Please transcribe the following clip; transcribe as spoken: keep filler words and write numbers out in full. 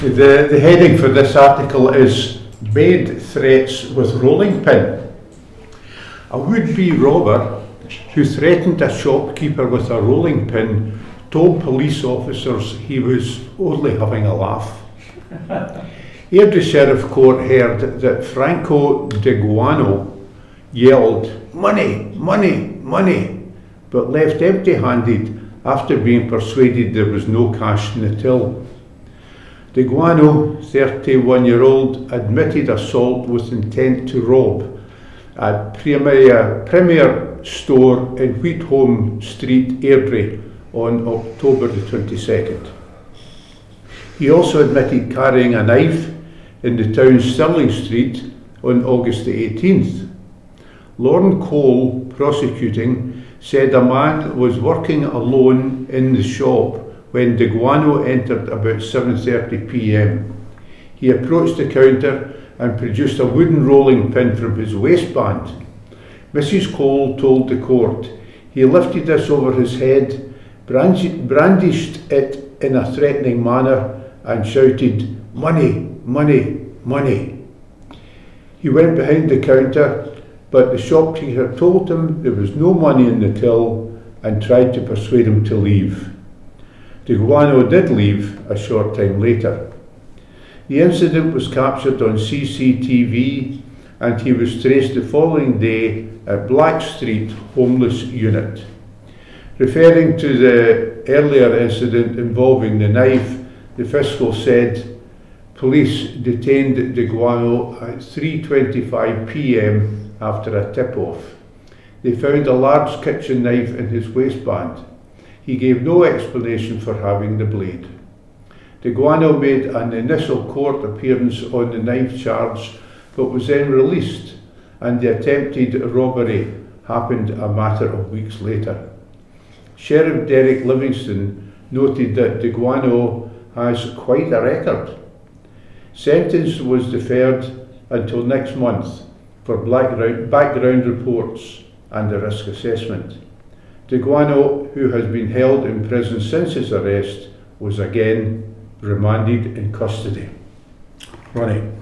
The, the heading for this article is Made Threats with Rolling Pin. A would-be robber who threatened a shopkeeper with a rolling pin told police officers he was only having a laugh. Airdrie Sheriff Court heard that Franco De Guano yelled, "Money, money, money," but left empty-handed after being persuaded there was no cash in the till. De Guano, thirty-one-year-old, admitted assault with intent to rob a Premier, Premier store in Wheathome Street, Airdrie, on October the twenty-second. He also admitted carrying a knife in the town's Stirling Street on August the eighteenth. Lauren Cole, prosecuting, said a man was working alone in the shop when De Guano entered about seven thirty p m. He approached the counter and produced a wooden rolling pin from his waistband. Missus Cole told the court he lifted this over his head, brandished it in a threatening manner and shouted, "Money, money, money." He went behind the counter, but the shopkeeper told him there was no money in the till and tried to persuade him to leave. De Guano did leave a short time later. The incident was captured on C C T V and he was traced the following day at Black Street Homeless Unit. Referring to the earlier incident involving the knife, the Fiscal said police detained De Guano at three twenty-five p m after a tip-off. They found a large kitchen knife in his waistband. He gave no explanation for having the blade. De Guano made an initial court appearance on the knife charge but was then released, and the attempted robbery happened a matter of weeks later. Sheriff Derek Livingston noted that De Guano has quite a record. Sentence was deferred until next month for background reports and a risk assessment. De Guano, who has been held in prison since his arrest, was again remanded in custody. Ronnie.